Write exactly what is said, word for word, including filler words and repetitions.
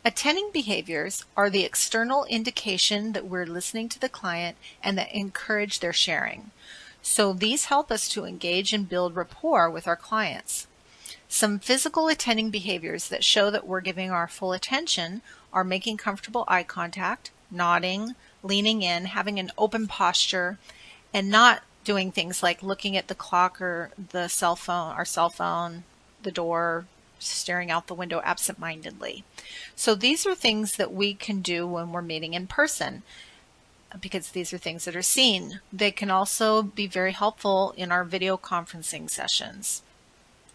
Attending behaviors are the external indication that we're listening to the client and that encourage their sharing. So these help us to engage and build rapport with our clients. Some physical attending behaviors that show that we're giving our full attention are making comfortable eye contact, nodding, leaning in, having an open posture, and not doing things like looking at the clock or the cell phone, our cell phone, the door, staring out the window absentmindedly. So these are things that we can do when we're meeting in person, because these are things that are seen. They can also be very helpful in our video conferencing sessions.